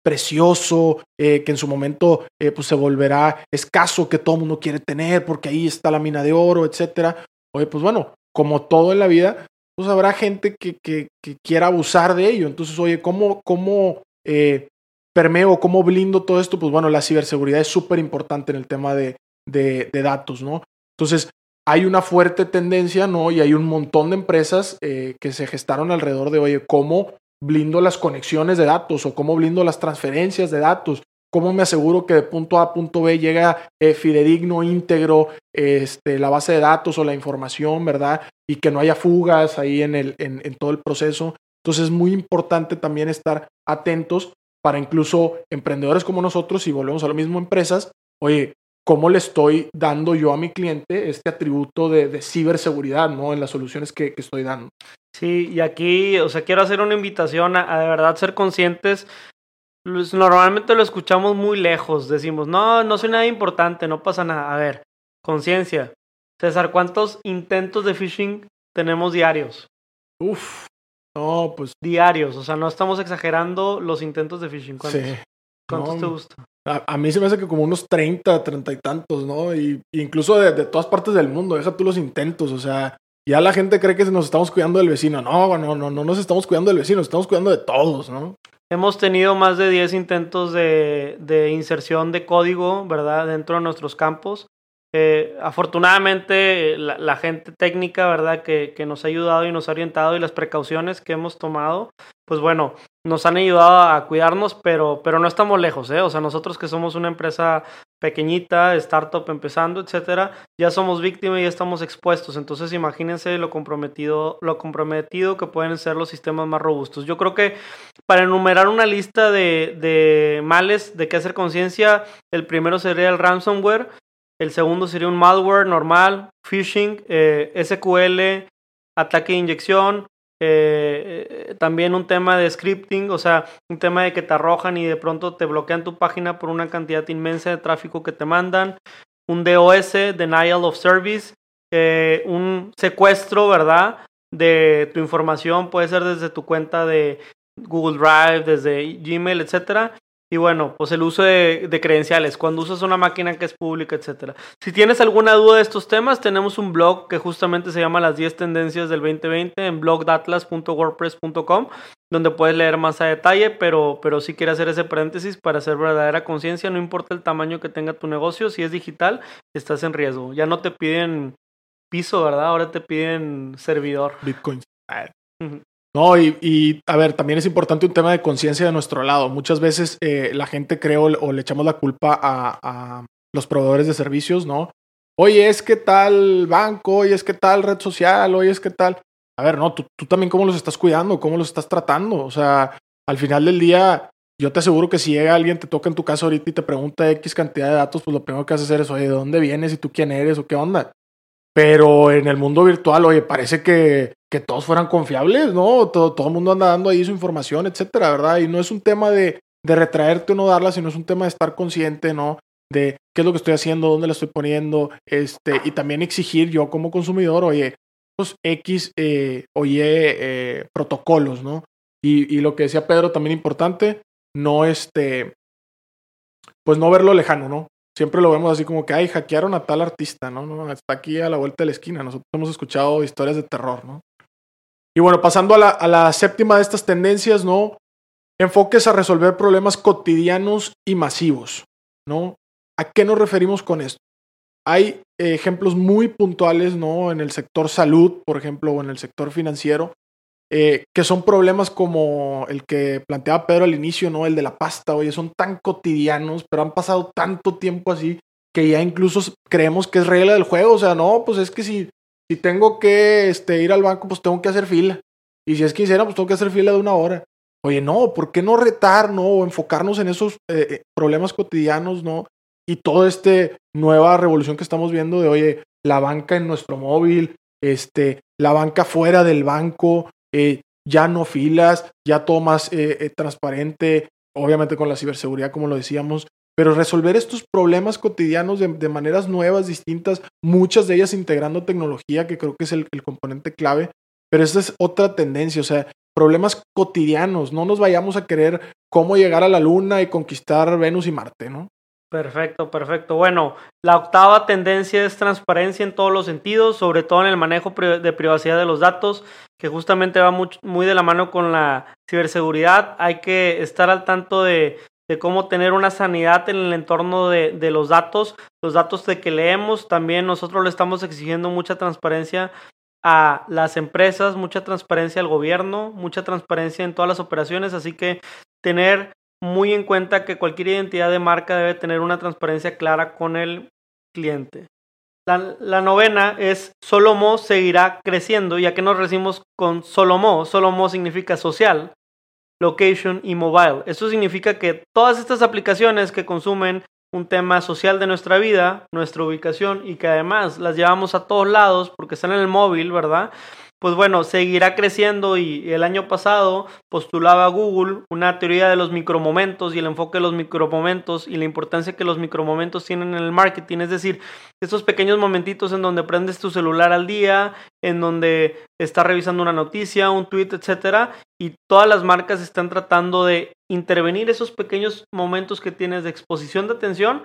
precioso, eh, que en su momento eh, pues se volverá escaso, que todo el mundo quiere tener porque ahí está la mina de oro, etcétera. Oye, pues bueno, como todo en la vida, pues habrá gente que, que, que quiera abusar de ello. Entonces, oye, ¿cómo, cómo eh, permeo, cómo blindo todo esto? Pues bueno, la ciberseguridad es súper importante en el tema de, de, de datos, ¿no? Entonces, hay una fuerte tendencia, ¿no? Y hay un montón de empresas eh, que se gestaron alrededor de, oye, ¿cómo blindo las conexiones de datos o cómo blindo las transferencias de datos? ¿Cómo me aseguro que de punto A a punto B llega eh, fidedigno, íntegro, este, la base de datos o la información, ¿verdad? Y que no haya fugas ahí en, el, en, en todo el proceso. Entonces es muy importante también estar atentos para incluso emprendedores como nosotros, y volvemos a lo mismo, empresas, oye, ¿cómo le estoy dando yo a mi cliente este atributo de, de ciberseguridad, ¿no? En las soluciones que, que estoy dando. Sí, y aquí, o sea, quiero hacer una invitación a, a de verdad ser conscientes. Normalmente lo escuchamos muy lejos, decimos, no, no soy nada importante, no pasa nada. A ver, conciencia. César, ¿cuántos intentos de phishing tenemos diarios? Uf, no, pues... Diarios, o sea, no estamos exagerando los intentos de phishing. ¿Cuántos, sí, ¿cuántos no, te gusta? A, a mí se me hace que como unos treinta, treinta y tantos, ¿no? Y, incluso de, de todas partes del mundo, deja tú los intentos, o sea, ya la gente cree que nos estamos cuidando del vecino. No, no, no, no nos estamos cuidando del vecino, nos estamos cuidando de todos, ¿no? Hemos tenido más de diez intentos de, de inserción de código, ¿verdad? Dentro de nuestros campos. Eh, afortunadamente, la, la gente técnica, ¿verdad? Que, que nos ha ayudado y nos ha orientado, y las precauciones que hemos tomado, pues bueno, nos han ayudado a cuidarnos, pero, pero no estamos lejos, ¿eh? O sea, nosotros que somos una empresa pequeñita, startup empezando, etcétera, ya somos víctimas y ya estamos expuestos. Entonces, imagínense lo comprometido, lo comprometido que pueden ser los sistemas más robustos. Yo creo que para enumerar una lista de, de males de qué hacer conciencia, el primero sería el ransomware, el segundo sería un malware normal, phishing, eh, S Q L, ataque de inyección, eh, eh, también un tema de scripting, o sea, un tema de que te arrojan y de pronto te bloquean tu página por una cantidad inmensa de tráfico que te mandan, un D O S, Denial of Service, eh, un secuestro, ¿verdad?, de tu información, puede ser desde tu cuenta de Google Drive, desde Gmail, etcétera. Y bueno, pues el uso de, de credenciales, cuando usas una máquina que es pública, etcétera. Si tienes alguna duda de estos temas, tenemos un blog que justamente se llama Las diez tendencias del veinte veinte en blog datlas punto wordpress punto com, donde puedes leer más a detalle, pero, pero sí quiero hacer ese paréntesis para hacer verdadera conciencia. No importa el tamaño que tenga tu negocio, si es digital, estás en riesgo. Ya no te piden piso, ¿verdad? Ahora te piden servidor. Bitcoin. Uh-huh. No, y, y a ver, también es importante un tema de conciencia de nuestro lado. Muchas veces eh, la gente cree o, o le echamos la culpa a, a los proveedores de servicios, ¿no? Oye, es que tal banco, oye, es que tal red social, oye, es que tal... A ver, no, tú, tú también cómo los estás cuidando, cómo los estás tratando. O sea, al final del día, yo te aseguro que si llega alguien, te toca en tu casa ahorita y te pregunta X cantidad de datos, pues lo primero que vas a hacer es, oye, ¿de dónde vienes y tú quién eres o qué onda? Pero en el mundo virtual, oye, parece que, que todos fueran confiables, ¿no? Todo, todo el mundo anda dando ahí su información, etcétera, ¿verdad? Y no es un tema de, de retraerte o no darla, sino es un tema de estar consciente, ¿no? De qué es lo que estoy haciendo, dónde la estoy poniendo, este, y también exigir yo como consumidor, oye, pues X, eh, oye, eh, protocolos, ¿no? Y, y lo que decía Pedro, también importante, no este, pues no verlo lejano, ¿no? Siempre lo vemos así como que, ay, hackearon a tal artista, ¿no? no está aquí a la vuelta de la esquina. Nosotros hemos escuchado historias de terror, ¿no? Y bueno, pasando a la, a la séptima de estas tendencias, ¿no? Enfoques a resolver problemas cotidianos y masivos, ¿no? ¿A qué nos referimos con esto? Hay eh, ejemplos muy puntuales, ¿no? En el sector salud, por ejemplo, o en el sector financiero, Eh, que son problemas como el que planteaba Pedro al inicio, ¿no? El de la pasta, oye, son tan cotidianos, pero han pasado tanto tiempo así que ya incluso creemos que es regla del juego. O sea, no, pues es que si, si tengo que este, ir al banco, pues tengo que hacer fila. Y si es quincena, pues tengo que hacer fila de una hora. Oye, no, ¿por qué no retar, no? O enfocarnos en esos eh, problemas cotidianos, ¿no? Y toda esta nueva revolución que estamos viendo de, oye, la banca en nuestro móvil, este, la banca fuera del banco, Eh, ya no filas, ya todo más eh, eh, transparente, obviamente con la ciberseguridad, como lo decíamos, pero resolver estos problemas cotidianos de, de maneras nuevas, distintas, muchas de ellas integrando tecnología, que creo que es el, el componente clave, pero esa es otra tendencia. O sea, problemas cotidianos. No nos vayamos a querer cómo llegar a la luna y conquistar Venus y Marte, ¿no? Perfecto, perfecto. Bueno, la octava tendencia es transparencia en todos los sentidos, sobre todo en el manejo de privacidad de los datos, que justamente va muy, muy de la mano con la ciberseguridad. Hay que estar al tanto de, de cómo tener una sanidad en el entorno de, de los datos, los datos de que leemos. También nosotros le estamos exigiendo mucha transparencia a las empresas, mucha transparencia al gobierno, mucha transparencia en todas las operaciones, así que tener muy en cuenta que cualquier identidad de marca debe tener una transparencia clara con el cliente. La, la novena es Solomo seguirá creciendo. ¿Y a qué nos decimos con Solomo? Solomo significa social, location y mobile. Eso significa que todas estas aplicaciones que consumen un tema social de nuestra vida, nuestra ubicación y que además las llevamos a todos lados porque están en el móvil, ¿verdad? Pues bueno, seguirá creciendo y el año pasado postulaba Google una teoría de los micromomentos y el enfoque de los micromomentos y la importancia que los micromomentos tienen en el marketing, es decir, esos pequeños momentitos en donde prendes tu celular al día, en donde estás revisando una noticia, un tweet, etcétera, y todas las marcas están tratando de intervenir esos pequeños momentos que tienes de exposición de atención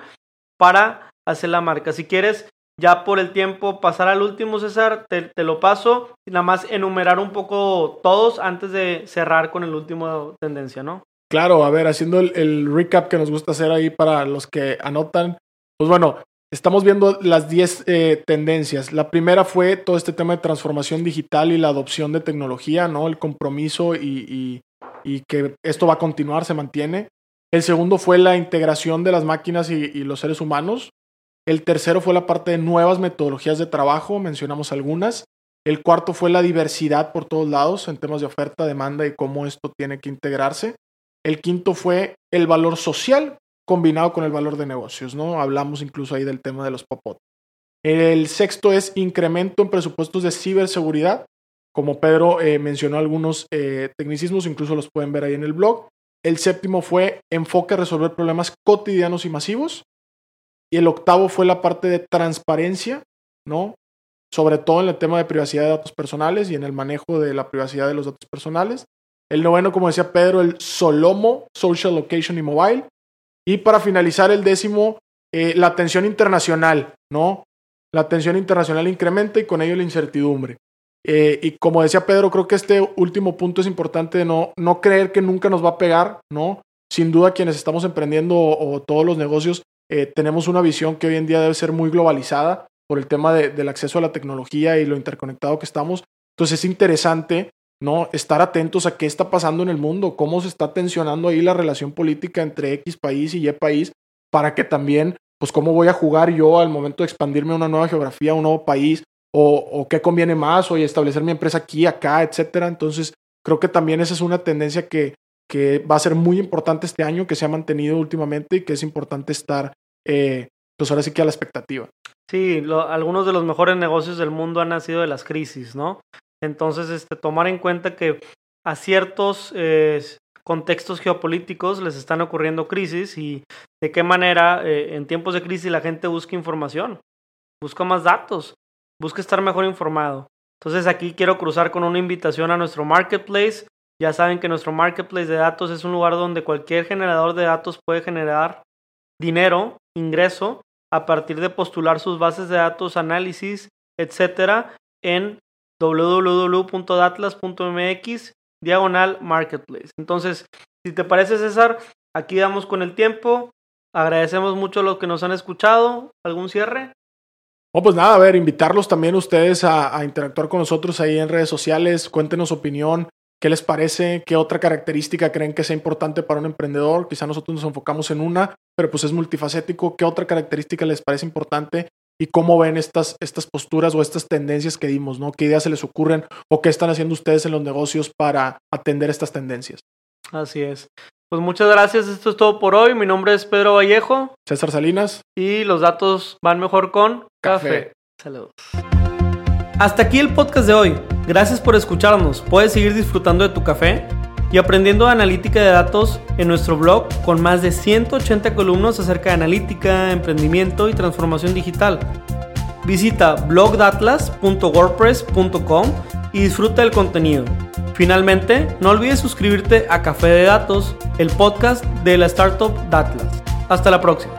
para hacer la marca. Si quieres, ya por el tiempo, pasar al último, César, te, te lo paso, y nada más enumerar un poco todos antes de cerrar con el último tendencia, ¿no? Claro, a ver, haciendo el, el recap que nos gusta hacer ahí para los que anotan, pues bueno, estamos viendo las diez eh, tendencias. La primera fue todo este tema de transformación digital y la adopción de tecnología, ¿no? El compromiso y, y, y que esto va a continuar, se mantiene. El segundo fue la integración de las máquinas y, y los seres humanos. El tercero fue la parte de nuevas metodologías de trabajo, mencionamos algunas. El cuarto fue la diversidad por todos lados en temas de oferta, demanda y cómo esto tiene que integrarse. El quinto fue el valor social combinado con el valor de negocios, ¿no? Hablamos incluso ahí del tema de los pop-up. El sexto es incremento en presupuestos de ciberseguridad. Como Pedro eh, mencionó algunos eh, tecnicismos, incluso los pueden ver ahí en el blog. El séptimo fue enfoque a resolver problemas cotidianos y masivos. Y el octavo fue la parte de transparencia, ¿no? Sobre todo en el tema de privacidad de datos personales y en el manejo de la privacidad de los datos personales. El noveno, como decía Pedro, el Solomo, Social, Location y Mobile. Y para finalizar, el décimo, eh, la atención internacional, ¿no? La atención internacional incrementa y con ello la incertidumbre. Eh, y como decía Pedro, creo que este último punto es importante de no, no creer que nunca nos va a pegar, ¿no? Sin duda, quienes estamos emprendiendo o, o todos los negocios, Eh, tenemos una visión que hoy en día debe ser muy globalizada por el tema de, del acceso a la tecnología y lo interconectado que estamos. Entonces es interesante, ¿no? Estar atentos a qué está pasando en el mundo, cómo se está tensionando ahí la relación política entre X país y Y país, para que también, pues cómo voy a jugar yo al momento de expandirme a una nueva geografía, a un nuevo país, o, o qué conviene más, o establecer mi empresa aquí, acá, etcétera. Entonces creo que también esa es una tendencia que que va a ser muy importante este año, que se ha mantenido últimamente y que es importante estar, eh, pues ahora sí que a la expectativa. Sí, lo, algunos de los mejores negocios del mundo han nacido de las crisis, ¿no? Entonces, este, tomar en cuenta que a ciertos eh, contextos geopolíticos les están ocurriendo crisis y de qué manera eh, en tiempos de crisis la gente busca información, busca más datos, busca estar mejor informado. Entonces, aquí quiero cruzar con una invitación a nuestro marketplace. Ya saben que nuestro marketplace de datos es un lugar donde cualquier generador de datos puede generar dinero, ingreso, a partir de postular sus bases de datos, análisis, etcétera, en w w w punto datlas punto m x diagonal marketplace. Entonces, si te parece, César, aquí damos con el tiempo. Agradecemos mucho a los que nos han escuchado. ¿Algún cierre? Oh, pues nada, a ver, invitarlos también ustedes a, a interactuar con nosotros ahí en redes sociales. Cuéntenos su opinión. ¿Qué les parece? ¿Qué otra característica creen que sea importante para un emprendedor? Quizá nosotros nos enfocamos en una, pero pues es multifacético. ¿Qué otra característica les parece importante? ¿Y cómo ven estas, estas posturas o estas tendencias que dimos, ¿no? ¿Qué ideas se les ocurren o qué están haciendo ustedes en los negocios para atender estas tendencias? Así es. Pues muchas gracias. Esto es todo por hoy. Mi nombre es Pedro Vallejo. César Salinas. Y los datos van mejor con café. café. Saludos. Hasta aquí el podcast de hoy. Gracias por escucharnos. Puedes seguir disfrutando de tu café y aprendiendo de analítica de datos en nuestro blog con más de ciento ochenta columnas acerca de analítica, emprendimiento y transformación digital. Visita blog datlas punto wordpress punto com y disfruta del contenido. Finalmente, no olvides suscribirte a Café de Datos, el podcast de la startup Datlas. Hasta la próxima.